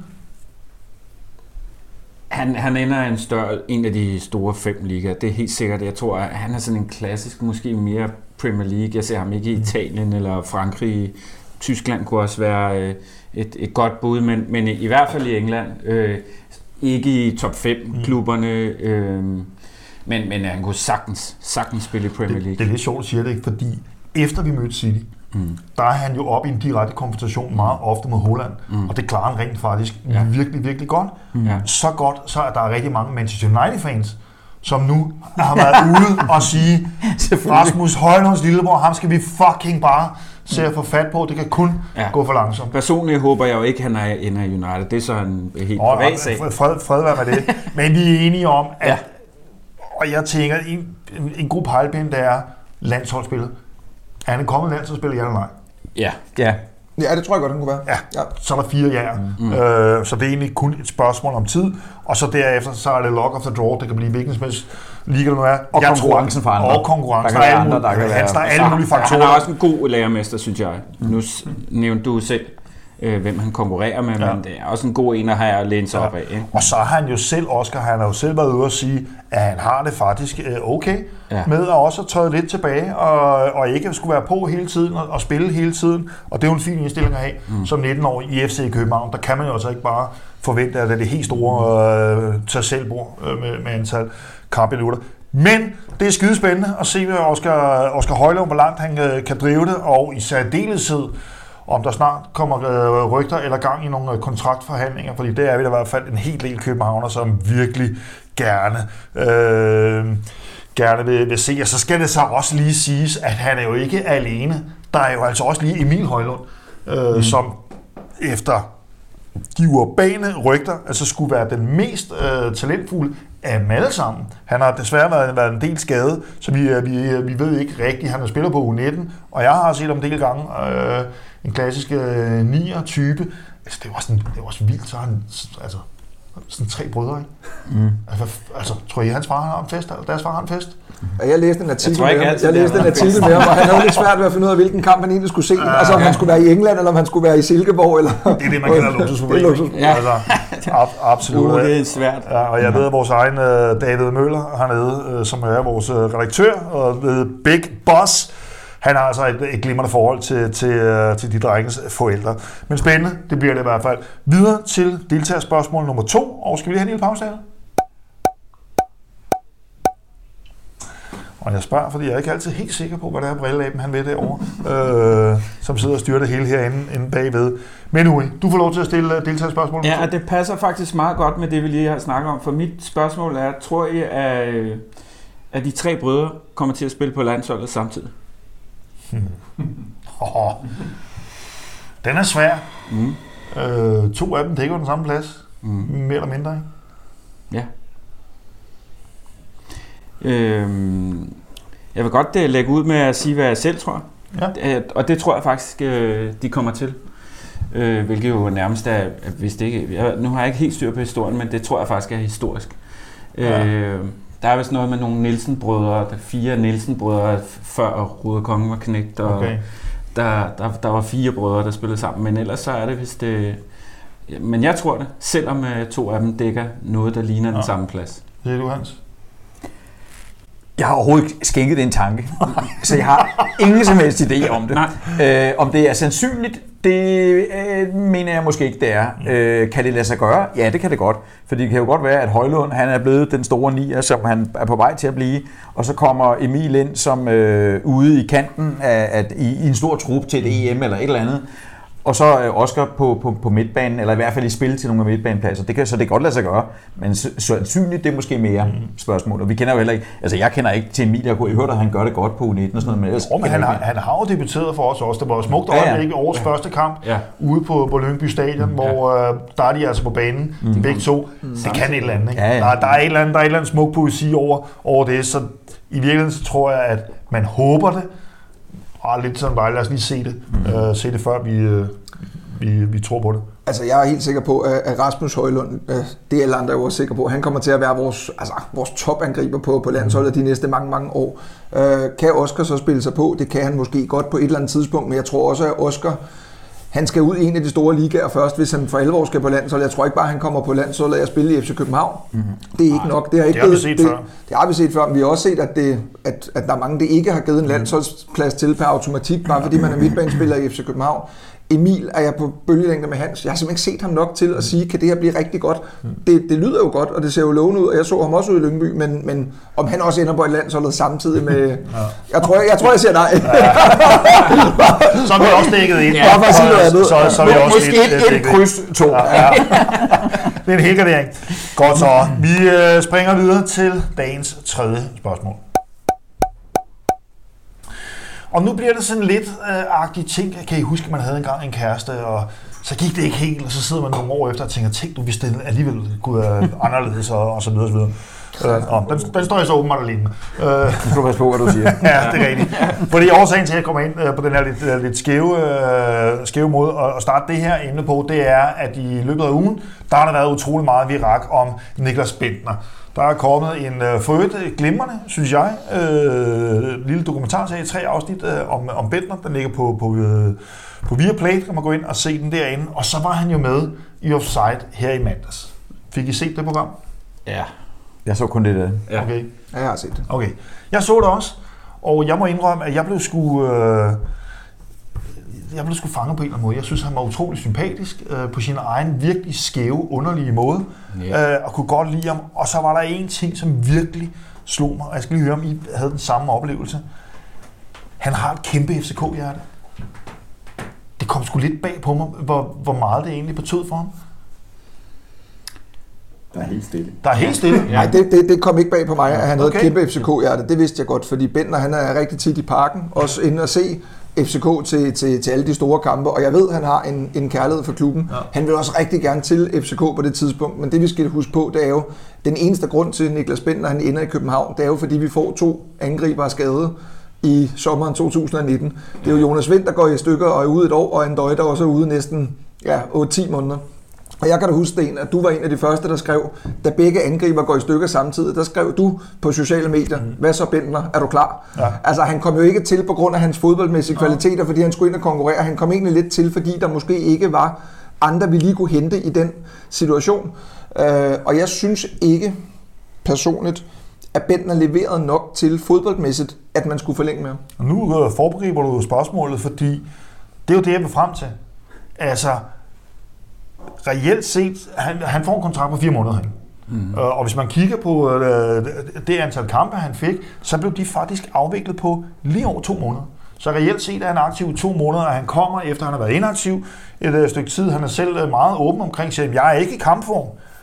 Han ender en af de store 5 ligaer, det er helt sikkert. Jeg tror, at han er sådan en klassisk, måske mere Premier League. Jeg ser ham ikke i Italien eller Frankrig. Tyskland kunne også være et godt bud, men i hvert fald i England. Ikke i top 5 klubberne, men han kunne sagtens spille i Premier League. Det er lidt sjovt at sige det, ikke? Fordi efter vi mødte City, der er han jo oppe i en direkte konfrontation meget ofte med Holland, og det klarer han rent faktisk virkelig, virkelig godt. Så godt, så er der rigtig mange Manchester United-fans, som nu har været ude og sige, Rasmus Højlunds lillebror, ham skal vi fucking bare se at få fat på, det kan kun gå for langsomt. Personligt håber jeg jo ikke, han ender i United, det er så en helt privat sag. Fred være med det, men vi er enige om, at, og jeg tænker, en god pejlepind, det er landsholdsspiller. Er han kommet landsholdsspiller, ja eller nej? Ja, det tror jeg godt, han kunne være. Ja. Så er der 4 jaer. Så det er egentlig kun et spørgsmål om tid. Og så derefter, så er det lock of the draw. Det kan blive hvilken som helst liga, der nu er. Og konkurrencen for andre. Og konkurrencen. Der er alle mulige faktorer. Han er også en god lærermester, synes jeg. Nu nævnte du selv, hvem han konkurrerer med, men det er også en god en at have at læne sig op af. Ikke? Og så har han jo selv, Oscar, han har jo selv været ude at sige, at han har det faktisk okay med at også træde lidt tilbage, og ikke skulle være på hele tiden og spille hele tiden. Og det er jo en fin indstilling at have som 19-årig i FC København. Der kan man jo altså ikke bare forvente, at det er det helt store tag selvbord med antal kampminutter. Men det er skidespændende at se, Oscar Højlund, hvor langt han kan drive det, og i særdeleshed om der snart kommer rygter eller gang i nogle kontraktforhandlinger, fordi det er vi i hvert fald en hel del københavner, som virkelig gerne vil se. Og så skal det så også lige siges, at han er jo ikke alene. Der er jo altså også lige Emil Højlund, som efter de urbane rygter, altså skulle være den mest talentfulde af dem alle sammen. Han har desværre været en del skadet, så vi ved ikke rigtigt. Han har spillet på U19, og jeg har set ham en del gange en klassisk 9'er-type. Altså, det var også vildt, så han sådan 3 brødre, ikke? Altså, tror I, hans far har en fest, eller deres far har en fest? Ja, jeg læste en artikel med ham, og han havde lidt svært ved at finde ud af, hvilken kamp han egentlig skulle se. Altså, om han skulle være i England, eller om han skulle være i Silkeborg. Eller... Det er det, man kalder luksusproblem. Ja. Altså, absolut. Det er svært. Ja, og jeg ved, at vores egen David Møller hernede, som er vores redaktør, og Big Boss, han har altså et glimrende forhold til de drenges forældre. Men spændende, det bliver det i hvert fald. Videre til deltagerspørgsmål nummer 2, og skal vi lige have en lille pause, David? Og jeg spørger, fordi jeg er ikke altid helt sikker på, hvad det er brilleaben, han ved derovre, som sidder og styrer det hele herinde bagved. Men Uri, du får lov til at stille deltagerspørgsmål. Ja, og det passer faktisk meget godt med det, vi lige har snakket om. For mit spørgsmål er, tror I, at de 3 brødre kommer til at spille på landsholdet samtidig? Den er svær. 2 af dem dækker den samme plads. Mere eller mindre, ikke? Ja. Jeg vil godt lægge ud med at sige, hvad jeg selv tror. Ja. Og det tror jeg faktisk, de kommer til. Hvilket jo nærmest er, hvis det ikke... Nu har jeg ikke helt styr på historien, men det tror jeg faktisk er historisk. Ja. Der er vist noget med nogle Nielsen-brødre, 4 Nielsen-brødre, før Ruder Kongen var knægt, og der var 4 brødre, der spillede sammen. Men ellers så er det vist... Men jeg tror det, selvom 2 af dem dækker noget, der ligner den samme plads. Det er du, Hans? Jeg har overhovedet ikke skænket det en tanke, så jeg har ingen som helst idé om det. Om det er sandsynligt, det mener jeg måske ikke, det er. Kan det lade sig gøre? Ja, det kan det godt. For det kan jo godt være, at Højlund han er blevet den store nier, som han er på vej til at blive. Og så kommer Emil ind som ude i kanten i en stor trup til et EM eller et eller andet. Og så Oscar på midtbanen, eller i hvert fald i spil til nogle af midtbanepladser. Så det kan godt lade sig gøre, men sandsynligt det er måske mere spørgsmål. Og vi kender jo heller ikke, altså jeg kender ikke til Emil, jeg hørte, at han gør det godt på U19 og sådan noget. Men han har jo debuteret for os også. Det var jo smukt øjeblik i årets første kamp ude på Lyngby Stadion, hvor der er de altså på banen, de begge to. Det kan et eller andet, ikke? Der er et eller andet smuk poesi over det, så i virkeligheden så tror jeg, at man håber det. Lidt sådan bare, lad os lige se det før vi tror på det. Altså jeg er helt sikker på, at Rasmus Højlund, det er alle andre jo også sikre på, han kommer til at være vores topangriber på landsholdet de næste mange år. Kan Oscar så spille sig på? Det kan han måske godt på et eller andet tidspunkt, men jeg tror også, at Oscar han skal ud i en af de store ligaer først, hvis han for alvor skal på landsholdet. Jeg tror ikke bare, at han kommer på landsholdet af at spille i FC København. Det er ikke nok. Det har vi set før. Det har vi set før, men vi har også set, at der er mange, der ikke har givet en landsholdsplads til per automatik, bare fordi man er midtbanespiller i FC København. Emil er jeg på bølgelængde med Hans. Jeg har simpelthen ikke set ham nok til at sige, kan det her blive rigtig godt. Det lyder jo godt, og det ser jo lovende ud, og jeg så ham også ude i Lyngby, men om han også ender på et landsholdet samtidig med... Jeg tror, jeg siger nej. Så er vi også dækket ind. Bare for at sige noget andet. Så er vi også måske et kryds 2. Det er en helgardering. Godt så. Vi springer videre til dagens 3. spørgsmål. Og nu bliver det sådan lidt agtige ting. Kan I huske, at man havde engang en kæreste, og så gik det ikke helt, og så sidder man nogle år efter og tænker, tænk du, hvis det alligevel kunne være anderledes, og så videre, og så videre. Den står jeg så åbenbart alene. Du skal passe på, hvad du siger. Ja, det er rigtigt. Fordi årsagen til, at jeg kommer ind på den her lidt skæve måde at starte det her emne på, det er, at i løbet af ugen, der har der været utrolig meget virak om Niklas Bendtner. Der er kommet en glimrende, synes jeg, lille dokumentarserie, 3 afsnit om Bendtner, der ligger på Viaplay, kan man gå ind og se den derinde. Og så var han jo med i Offside her i mandags. Fik I set det program? Ja. Jeg så kun det. Ja. Okay. Ja, jeg har set det. Okay. Jeg så det også, og jeg må indrømme, at jeg blev sgu fanget på en eller anden måde. Jeg synes, han var utrolig sympatisk på sin egen virkelig skæve, underlige måde, og kunne godt lide ham. Og så var der en ting, som virkelig slog mig, og jeg skal lige høre, om I havde den samme oplevelse. Han har et kæmpe FCK-hjerte. Det kom sgu lidt bag på mig, hvor meget det egentlig betød for ham. Der er helt stille. Der er helt stille? Nej, det kom ikke bag på mig, at han havde et kæmpe FCK-hjerte. Det vidste jeg godt, fordi Bentner, han er rigtig tit i parken, også inde og se FCK til alle de store kampe, og jeg ved, at han har en kærlighed for klubben. Ja. Han vil også rigtig gerne til FCK på det tidspunkt, men det vi skal huske på, det er jo, den eneste grund til, at Niklas Bentner han ender i København, det er jo, fordi vi får 2 angribere skade i sommeren 2019. Det er jo Jonas Vind, der går i stykker og er ude et år, og Andøj, der også er ude næsten 8-10 måneder. Og jeg kan da huske, Sten, at du var en af de første, der skrev, da begge angriber går i stykker samtidig, der skrev du på sociale medier, hvad så Bentner, er du klar? Ja. Altså han kom jo ikke til på grund af hans fodboldmæssige kvaliteter, fordi han skulle ind og konkurrere. Han kom egentlig lidt til, fordi der måske ikke var andre, vi lige kunne hente i den situation. Og jeg synes ikke personligt, at Bentner leverede nok til fodboldmæssigt, at man skulle forlænge med ham. Og nu foregriber du spørgsmålet, fordi det er jo det, jeg vil frem til. Altså, reelt set, han får en kontrakt på 4 måneder hen. Og hvis man kigger på det antal kampe, han fik, så blev de faktisk afviklet på lige over 2 måneder. Så reelt set er han aktiv i 2 måneder, og han kommer efter, han har været inaktiv et stykke tid. Han er selv meget åben omkring sig. Jeg er ikke i kampform.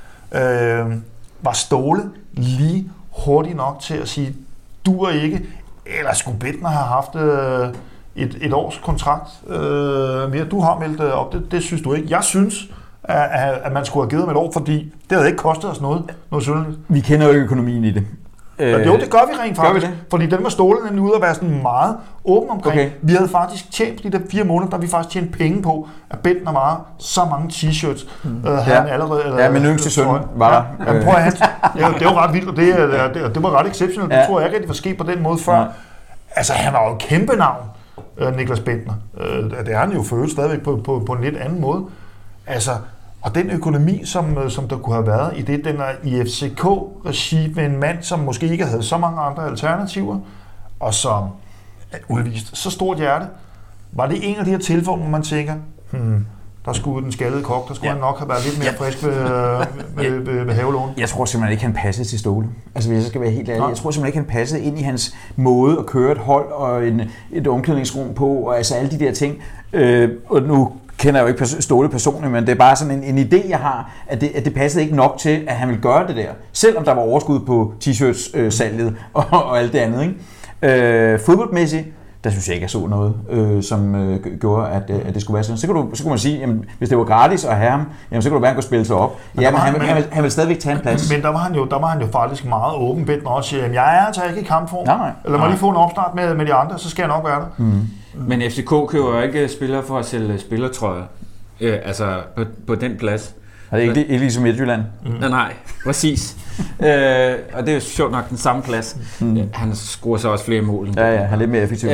Var Ståle lige hurtigt nok til at sige, du er ikke, eller skulle Bentner have haft et års kontrakt mere? Du har meldt op, det synes du ikke. Jeg synes, at man skulle have givet ham et år, fordi det havde ikke kostet os noget synderligt. Vi kender jo ikke økonomien i det. Jo, det gør vi rent faktisk. Fordi den var Ståle nemlig ude at være sådan meget åben omkring. Okay. Vi havde faktisk tjent de der 4 måneder, der vi faktisk tjent penge på, at Bentner var så mange t-shirts. Han allerede, min yngste søn var der. Det var ret vildt, og det var ret exceptionelt. Det tror jeg ikke, at det var sket på den måde før. Altså, han var jo et kæmpe navn, Niklas Bentner. Det er han jo følt stadigvæk på en lidt anden måde. Altså, og den økonomi, som der kunne have været i det, den er i FCK-regi med en mand, som måske ikke havde så mange andre alternativer, og som udvist så stort hjerte, var det en af de her tilfælde, hvor man tænker, der skulle den skaldede kok, der skulle han nok have været lidt mere frisk ved havelån. Jeg tror simpelthen ikke, han passede til Ståle. Altså hvis jeg skal være helt ærlig, jeg tror simpelthen ikke, han passede ind i hans måde at køre et hold og et omklædningsrum på, og altså alle de der ting. Og nu kender jeg jo ikke Ståle personligt, men det er bare sådan en idé, jeg har, at det passede ikke nok til, at han ville gøre det der. Selvom der var overskud på t-shirts-salget og alt det andet. Ikke? Fodboldmæssigt, der synes jeg ikke, jeg så noget, som gjorde, at det skulle være sådan. Så kunne man sige, jamen, hvis det var gratis at have ham, jamen, så kunne det være, at han kunne spille sig op. Ja, men han vil stadigvæk tage en plads. Men der var han jo faktisk meget åben, Bentner også siger, jeg er altså ikke i kampform. Eller må lige få en opstart med de andre, så skal jeg nok være der. Men FCK køber jo ikke spillere for at sælge spillertrøjer, altså på den plads. Er det ikke ligesom Midtjylland? Nej, præcis. Og det er jo sjovt nok den samme plads. Han scorer så også flere mål. Ja, han er lidt mere effektiv.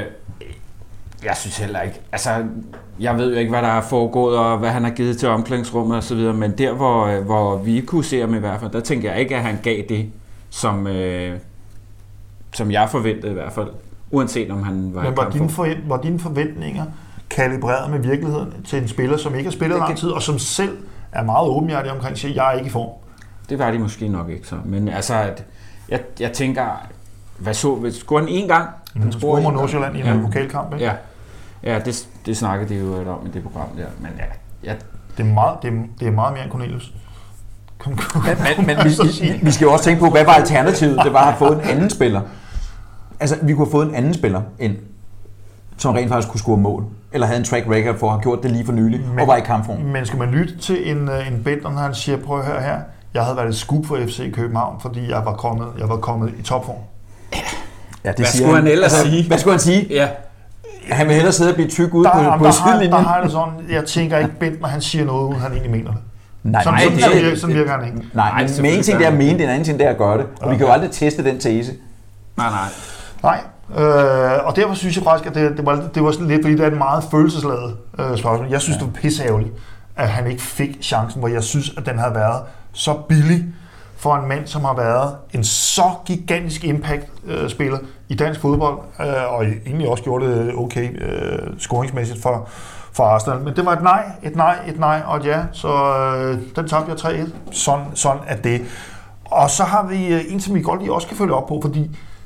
Jeg synes heller ikke. Altså, jeg ved jo ikke, hvad der er foregået, og hvad han har givet til omklædningsrummet og så videre, men der, hvor vi kunne se ham i hvert fald, der tænker jeg ikke, at han gav det, som jeg forventede i hvert fald. Uanset om han var. Men var dine forventninger kalibreret med virkeligheden til en spiller, som ikke har spillet lang tid, og som selv er meget åbenhjertig omkring at sige, at jeg er ikke i form? Det var de måske nok ikke så. Men altså, jeg tænker, skulle han en gang? Han scorede mod Nordsjælland i en pokalkamp, ikke? Ja, det snakkede det jo om i det program der. Men ja. Det er meget mere end Cornelius. Men vi skal jo også tænke på, hvad var alternativet? Det var at have fået en anden spiller. Altså, vi kunne have fået en anden spiller ind, som rent faktisk kunne score mål, eller havde en track record for at have gjort det lige for nylig, og var i kampform. Men skal man lytte til en Bentner, når han siger, prøv at høre her, jeg havde været et skub for FC København, fordi jeg var kommet i topform. Ja, det hvad skulle han ellers sige? Hvad skulle han sige? Ja. Han vil hellere sidde og blive tyk ude på sidelinjen. Der har det sådan, jeg tænker ikke, Bentner han siger noget, uden han egentlig mener det. Sådan virker han ikke. Nej, men en ting det er at mene, den anden ting det er at gøre det. Og vi kan jo aldrig teste den tese. Nej. Og derfor synes jeg faktisk, at det var sådan lidt, fordi det er et meget følelsesladet spørgsmål. Jeg synes, det var pisseærgerligt, at han ikke fik chancen, hvor jeg synes, at den havde været så billig for en mand, som har været en så gigantisk impact-spiller i dansk fodbold, og egentlig også gjort det okay scoringsmæssigt for Arsenal. Men det var et nej og et ja, så den tabte jeg 3-1. Sådan er det. Og så har vi en, som vi godt lige også kan følge op på, fordi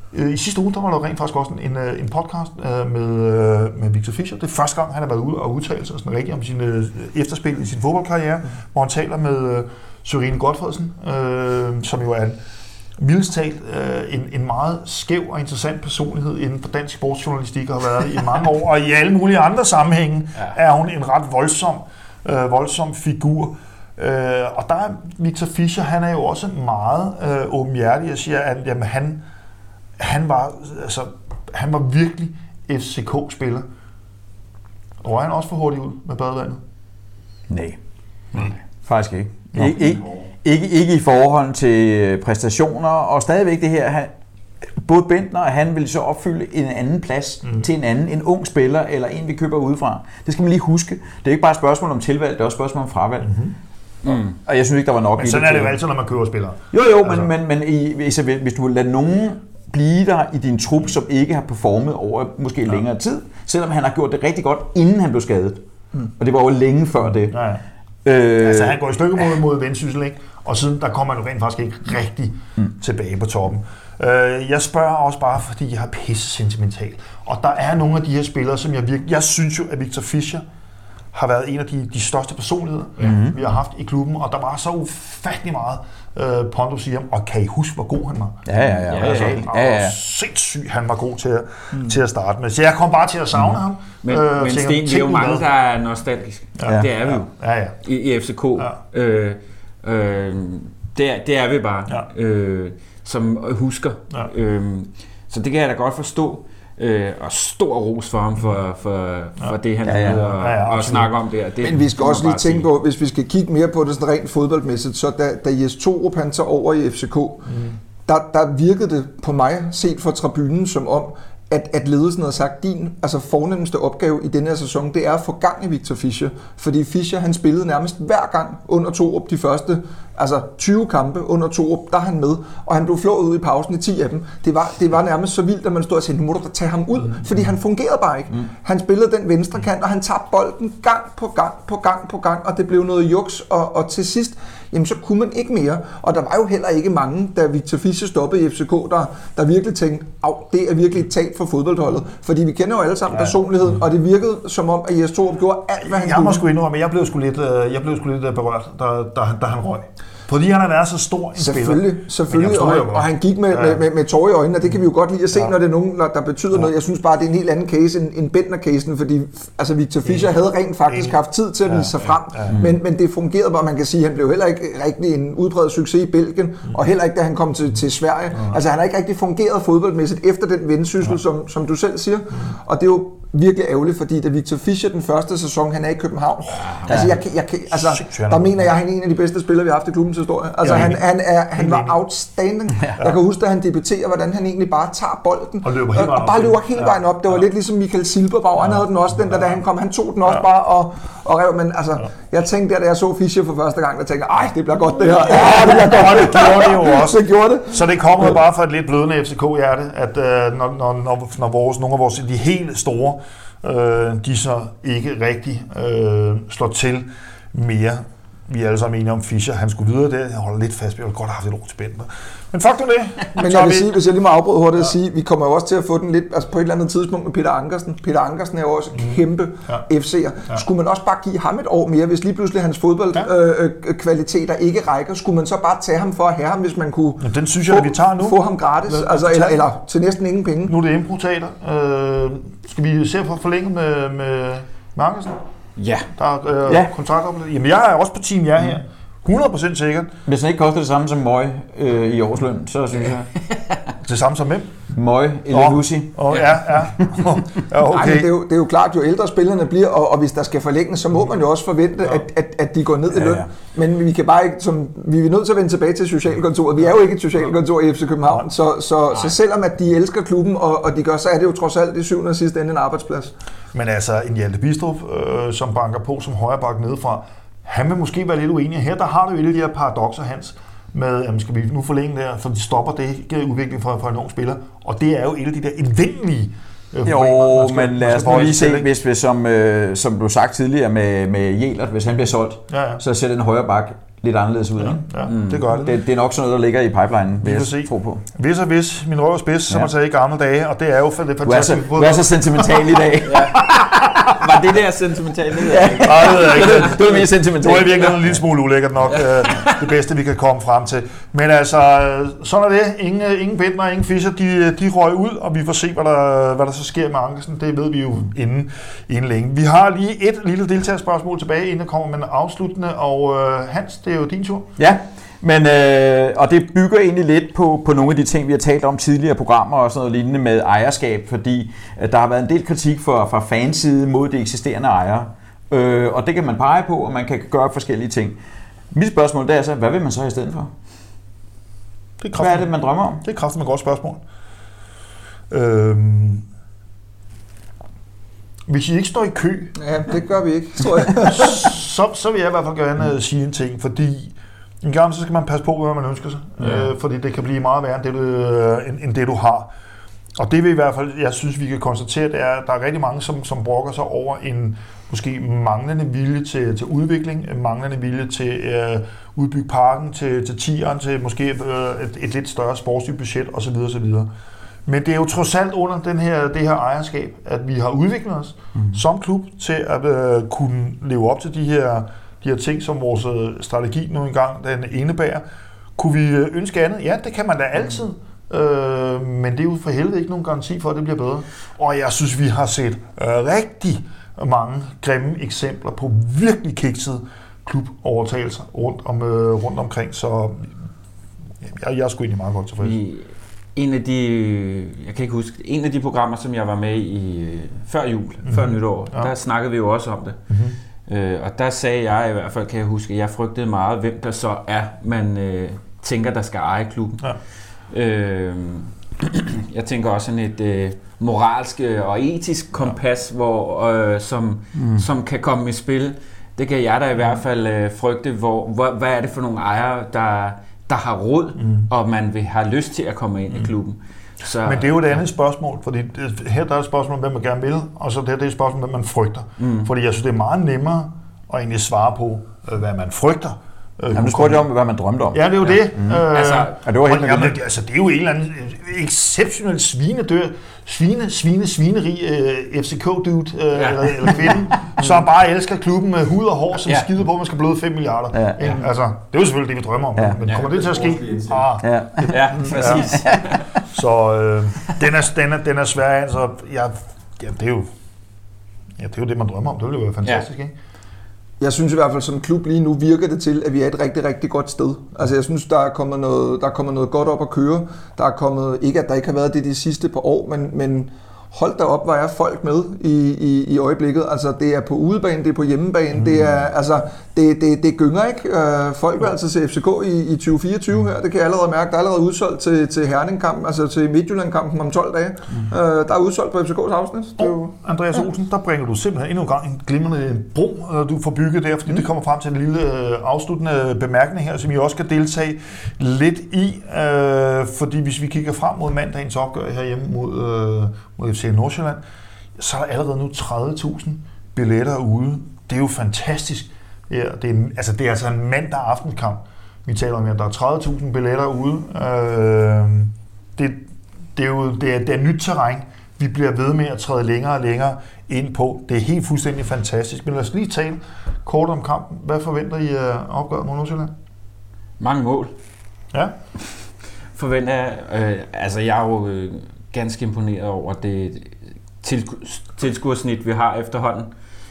I sidste uge, der var der rent faktisk også en podcast med Victor Fischer. Det er første gang, han har været ude og udtale sig sådan rigtigt om sine efterspil i sin fodboldkarriere, hvor han taler med Sørine Godfredsen, som jo er mildest talt en meget skæv og interessant personlighed inden for dansk sportsjournalistik, og har været i mange år, og i alle mulige andre sammenhænge er hun en ret voldsom figur. Og der er Victor Fischer, han er jo også meget åbenhjertig og siger, at jamen, han var virkelig FCK-spiller. Røg han også for hurtigt ud med badevandet? Nej. Faktisk ikke. Ikke i forhold til præstationer, og stadigvæk det her, både Bentner og han vil så opfylde en anden plads til en ung spiller, eller en vi køber udefra. Det skal man lige huske. Det er ikke bare et spørgsmål om tilvalg, det er også et spørgsmål om fravalg. Og jeg synes ikke, der var nok i det. Men sådan er det jo altid, når man køber spillere. Jo, altså. men hvis du vil lade nogen blive der i din trup, som ikke har performet over måske længere tid, selvom han har gjort det rigtig godt, inden han blev skadet. Og det var jo længe før det. Altså han går i stykker mod Vendsyssel, ikke? Og siden der kommer han jo rent faktisk ikke rigtig tilbage på toppen. Jeg spørger også bare, fordi jeg er pisse sentimental. Og der er nogle af de her spillere, som jeg synes jo, at Victor Fischer har været en af de største personligheder, vi har haft i klubben, og der var så ufattelig meget pondus i ham, og kan I huske, hvor god han var? Ja. Sindssygt, han var god til at starte med. Så jeg kom bare til at savne ham. Men Sten, det er jo mange, der er nostalgiske. Det er vi jo i FCK. Det er vi bare, som husker. Så det kan jeg da godt forstå. Og stor ros for ham for det, han lavede og snakke om det. Men vi skal også lige tænke på, hvis vi skal kigge mere på det sådan rent fodboldmæssigt, så da Jes Torup han tager over i FCK, der virkede det på mig, set fra tribunen, som om, at ledelsen havde sagt, din fornemmeste opgave i denne her sæson, det er at få gang i Victor Fischer. Fordi Fischer, han spillede nærmest hver gang under Torup de første 20 kampe under Torup, der er han med, og han blev flået ud i pausen i 10 af dem. Det var nærmest så vildt, at man stod og sagde, nu må du da tage ham ud, fordi han fungerede bare ikke. Han spillede den venstre kant, og han tabte bolden gang på gang, og det blev noget juks, og til sidst, jamen så kunne man ikke mere. Og der var jo heller ikke mange, da Victor Fischer stoppede i FCK, der virkelig tænkte, det er virkelig et tab for fodboldholdet. Fordi vi kender jo alle sammen personligheden, og det virkede som om, at Jes Torup gjorde alt, hvad han kunne. Jeg må sgu indrømme, at jeg blev sgu lidt berørt, da han røg. Fordi han har været så stor en spiller. Selvfølgelig. Og han gik med tårer i øjnene, og det kan vi jo godt lide at se, når det er nogen, der betyder noget. Jeg synes bare, det er en helt anden case end Bentner-casen, fordi Victor Fischer havde rent faktisk haft tid til at vise sig frem, men det fungerede bare, man kan sige, han blev heller ikke rigtig en udbredt succes i Belgien, og heller ikke, da han kom til Sverige. Altså, han har ikke rigtig fungeret fodboldmæssigt efter den vendsyssel, som du selv siger, og det er jo virkelig ærgerligt, fordi da Victor Fischer den første sæson, han er i København. Der mener jeg, han er en af de bedste spillere, vi har haft i klubbens historie. Altså, han var outstanding. Jeg kan huske, da han debuterer, hvordan han egentlig bare tager bolden og løber hele vejen op. Det var lidt ligesom Michael Silberbauer. Han havde den også, da han kom. Han tog den også bare og rev. Men jeg tænkte da jeg så Fischer for første gang, der tænkte det bliver godt det her. Det bliver godt. Det gjorde det jo også. Det gjorde det. Så det kommer jo bare fra et lidt blødende FCK-hjerte, at når nogle af vores de helt store de så ikke rigtig slår til mere. Vi er alle sammen enige om Fischer. Han skulle videre der. Jeg holder lidt fast. Vi har godt haft et år til Bentner. Men fuck det. Men jeg vil sige, hvis jeg lige må afbryde hurtigt at sige, vi kommer jo også til at få den lidt på et eller andet tidspunkt med Peter Ankersen. Peter Ankersen er jo også kæmpe FC'er. Skulle man også bare give ham et år mere, hvis lige pludselig hans fodboldkvaliteter ikke rækker? Skulle man så bare tage ham for at have ham, hvis man kunne den synes jeg, vi tager nu. Få ham gratis? Eller til næsten ingen penge? Nu er det impro-teater. Skal vi se for forlænge med Ankersen? Ja. Der er kontraktoplæg. Jamen, jeg er også på team her. 100% sikkert. Hvis den ikke koster det samme som Møj i årsløn, så synes jeg... Det samme som hvem? Møj eller Lucy. Okay. Nej, men det er jo klart, jo ældre spillerne bliver, og hvis der skal forlænges, så må man jo også forvente, at de går ned i løn. Men vi kan bare ikke, vi er nødt til at vende tilbage til socialkontoret. Vi er jo ikke et socialkontor i FC København, så selvom at de elsker klubben, og de gør, så er det jo trods alt det syvende og sidste ende en arbejdsplads. Men altså, en Hjalte Bidstrup, som banker på som højreback nedefra, han vil måske være lidt uenig. Her der har du jo et af de her paradoxer, Hans, med, jamen skal vi nu forlænge der, for de stopper det udvikling for en ung spiller. Og det er jo et af de der indvendelige men lad os nu lige se, hvis som du sagt tidligere med Jelert, hvis han bliver solgt, så ser den højre bak lidt anderledes ud. Ja, det gør det. Det er nok sådan noget, der ligger i pipelinen, vil jeg tro på. Hvis og hvis, min røv er spids, som man sagde i gamle dage, og det er jo fantastisk. Du er så sentimental i dag. Var det der sentimentale? Ja. Nej, det ved jeg ikke. Det var mere sentimentalt. Det var virkelig en lille smule ulækkert nok, det bedste vi kan komme frem til. Men altså, sådan er det. Ingen Bentner, ingen Fischer, de røg ud, og vi får se, hvad der så sker med Ankersen. Det ved vi jo inden længe. Vi har lige et lille deltagerspørgsmål tilbage, inden jeg kommer med en afsluttende, og Hans, det er jo din tur. Ja. Men, og det bygger egentlig lidt på nogle af de ting, vi har talt om tidligere programmer og sådan noget lignende med ejerskab, fordi der har været en del kritik fra fanside mod de eksisterende ejere, og det kan man pege på, og man kan gøre forskellige ting. Mit spørgsmål det er så, hvad vil man så i stedet for? Hvad er det, man drømmer om? Det er kraftigt med et godt spørgsmål. Hvis I ikke står i kø... Ja, det gør vi ikke, tror jeg. så vil jeg i hvert fald gerne sige en ting, fordi en gang så skal man passe på, hvad man ønsker sig, fordi det kan blive meget værre end det, du har. Og det vil i hvert fald, jeg synes, vi kan konstatere, det er, at der er rigtig mange, som brokker sig over en måske manglende vilje til udvikling, manglende vilje til udbygge parken, til 10'eren, til måske et lidt større sportsligt budget osv. osv. Men det er jo trods alt under det her ejerskab, at vi har udviklet os som klub til at kunne leve op til de her ting, som vores strategi nu engang den indebærer. Kunne vi ønske andet? Ja, det kan man da altid. Men det er jo for helvede ikke nogen garanti for, at det bliver bedre. Og jeg synes, vi har set rigtig mange grimme eksempler på virkelig kiksede klubovertagelser rundt omkring. Så jeg er sgu egentlig meget godt tilfreds. En af de programmer, som jeg var med i før jul, før nytår, der snakkede vi jo også om det. Og der sagde jeg i hvert fald, kan jeg huske, at jeg frygtede meget, hvem der så er, man tænker, der skal eje klubben. Ja. Jeg tænker også sådan et moralsk og etisk kompas, som kan komme i spil. Det kan jeg da i hvert fald frygte, hvad er det for nogle ejere, der har råd, og man vil have lyst til at komme ind i klubben. Så, men det er jo et andet spørgsmål, fordi her der er et spørgsmål om, hvad man gerne vil, og så det er et spørgsmål om, hvad man frygter. Fordi jeg synes, det er meget nemmere at egentlig svare på, hvad man frygter. Jamen, du spurgte om, hvad man drømte om. Ja, det er jo det. Det var helt det er jo en eller anden exceptionel svineri FCK-dude eller kvinde, som bare elsker klubben med hud og hår, som skider på, at man skal bløde 5 milliarder. Ja. Altså, det er jo selvfølgelig det, vi drømmer om. Ja. Men kommer det til at ske? Ja, præcis. Så den er svær, altså, det er jo det, man drømmer om. Det ville jo være fantastisk, ikke? Jeg synes i hvert fald, som klub lige nu virker det til, at vi er et rigtig, rigtig godt sted. Altså jeg synes, der er kommet noget godt op at køre. Der er kommet, ikke at der ikke har været det de sidste par år, men hold da op, hvor er folk med i øjeblikket. Altså det er på udebane, det er på hjemmebane, det er altså det gynger ikke. Folk vil altså se FCK i 2024 her. Det kan jeg allerede mærke. Der er allerede udsolgt til Herning-kampen, altså til Midtjylland-kampen om 12 dage. Der er udsolgt på FCK's afsnit. Andreas Olsen, der bringer du simpelthen endnu en gang en glimrende bro, du får bygget der, fordi det kommer frem til en lille afsluttende bemærkning her, som I også skal deltage lidt i, fordi hvis vi kigger frem mod mandagens opgør herhjemme mod FC Nordsjælland, så er der allerede nu 30.000 billetter ude. Det er jo fantastisk. Ja, det er altså en mandag aftenkamp, vi taler om her. Der er 30.000 billetter ude. Det er nyt terræn. Vi bliver ved med at træde længere og længere ind på. Det er helt fuldstændig fantastisk. Men lad os lige tale kort om kampen. Hvad forventer I opgøret mod Nordsjælland? Mange mål. Ja. Forventer jeg. Jeg er jo ganske imponeret over det tilskuersnit, vi har efterhånden.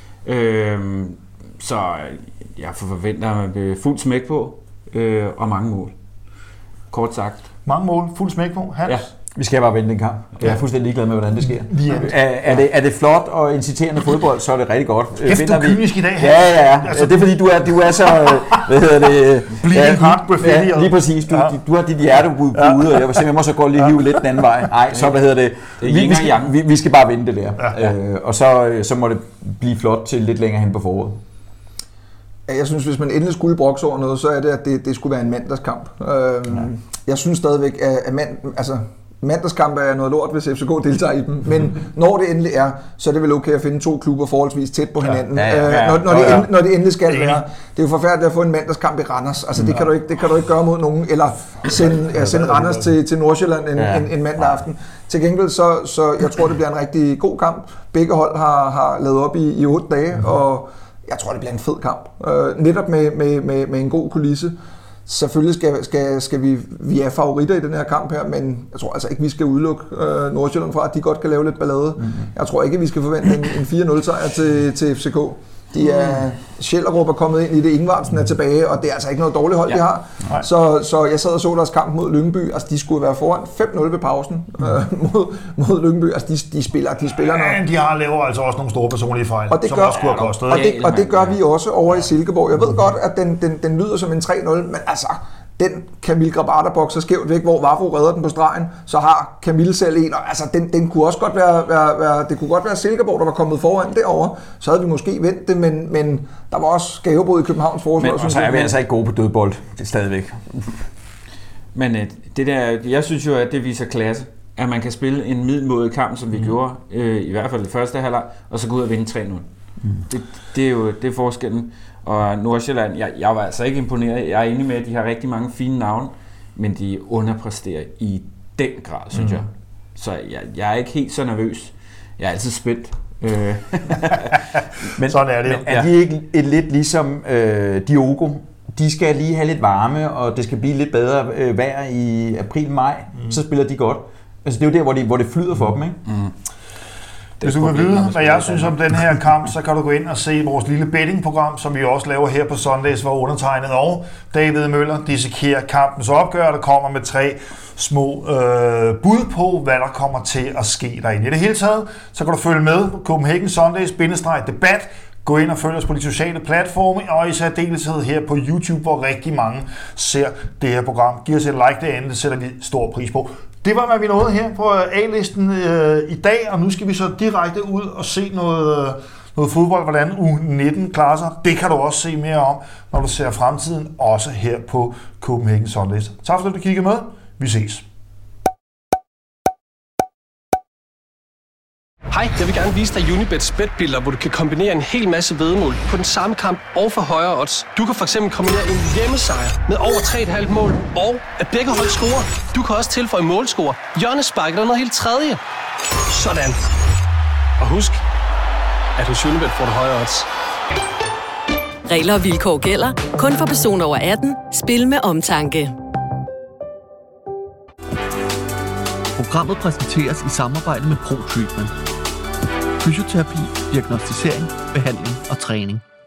Så jeg forventer, at man bliver fuld smæk på, og mange mål. Kort sagt. Mange mål, fuld smæk på. Hans? Ja. Vi skal bare vinde en kamp. Jeg er fuldstændig ligeglad med, hvordan det sker. Er det flot og inciterende fodbold, så er det rigtig godt. Efter kynisk i dag. Ja. Altså, det er fordi, du er så... Hvad hedder det? Bleeding lige præcis. Du har dit hjerte ude, og jeg må så gå lige hive lidt den anden vej. Nej, så hvad hedder det? Vi skal bare vinde det der. Og så må det blive flot til lidt længere hen på foråret. Jeg synes, hvis man endelig skulle brokse over noget, så er det, at det skulle være en mandagskamp. Jeg synes stadigvæk, at mandagskampe er noget lort, hvis FCK deltager i dem, men når det endelig er, så er det vel okay at finde 2 klubber forholdsvis tæt på hinanden, når det endelig skal være. Det er jo forfærdeligt at få en mandagskamp i Randers, altså det kan du ikke gøre mod nogen, eller sende Randers til Nordsjælland en mandag aften. Til gengæld så jeg tror, det bliver en rigtig god kamp. Begge hold har lavet op i 8 dage, og jeg tror, det bliver en fed kamp. Netop med en god kulisse. Selvfølgelig skal vi er favoritter i den her kamp her, men jeg tror altså ikke, vi skal udelukke Nordsjælland fra, at de godt kan lave lidt ballade. Jeg tror ikke, at vi skal forvente en 4-0 sejr til FCK. Schellerup er kommet ind i det, Ingvartsen er tilbage, og det er altså ikke noget dårligt hold, de har. Så jeg sad og så deres kamp mod Lyngby, altså de skulle være foran 5-0 ved pausen mod Lyngby, altså de spiller noget. Men de laver altså også nogle store personlige fejl, som også kunne have kostet. Og det gør vi også over i Silkeborg. Jeg ved godt, at den lyder som en 3-0, men altså den Camille Grabata bokser skævt væk, hvor Vafo redder den på stregen, så har Camille selv en, og altså den kunne også godt være det kunne godt være Silkeborg, der var kommet foran derovre, så havde vi måske vendt det, men der var også gavebrud i Københavns forsvar. Men så er vi altså ikke gode på dødbold, det er stadigvæk. Men det der, jeg synes jo, at det viser klasse, at man kan spille en middelmådig kamp, som vi gjorde, i hvert fald i første halvleg, og så gå ud og vinde 3-0. Det er jo det er forskellen. Og Nordsjælland, jeg var altså ikke imponeret. Jeg er enig med, at de har rigtig mange fine navne, men de underpræsterer i den grad, synes jeg. Så jeg er ikke helt så nervøs. Jeg er altid spændt. Men sådan er det jo. Men er de ikke lidt ligesom Diogo? De skal lige have lidt varme, og det skal blive lidt bedre vejr i april-maj. Så spiller de godt. Altså, det er jo der, hvor det flyder for dem, ikke? Hvis du vil vide, hvad jeg synes om den her kamp, så kan du gå ind og se vores lille bettingprogram, som vi også laver her på Sundays, hvor undertegnet og David Møller dissekerer kampens opgør, der kommer med 3 små bud på, hvad der kommer til at ske derinde. I det hele taget, så kan du følge med på Copenhagen Sundays-debat. Gå ind og følg os på de sociale platforme, og i særdeleshed her på YouTube, hvor rigtig mange ser det her program. Giv os et like derinde, det sætter vi stor pris på. Det var, hvad vi nåede her på A-listen i dag, og nu skal vi så direkte ud og se noget fodbold, hvordan U19 klarer sig. Det kan du også se mere om, når du ser fremtiden, også her på Copenhagen Sundays. Tak fordi du kiggede med. Vi ses. Hej, jeg vil gerne vise dig Unibets betbilleder, hvor du kan kombinere en hel masse væddemål på den samme kamp og for højere odds. Du kan fx kombinere en hjemmesejr med over 3,5 mål, og at begge hold scorer. Du kan også tilføje målscore, hjørnespark eller noget helt tredje. Sådan. Og husk, at hos Unibet får du højere odds. Regler og vilkår gælder. Kun for personer over 18. Spil med omtanke. Programmet præsenteres i samarbejde med ProTreatment. Fysioterapi, diagnosticering, behandling og træning.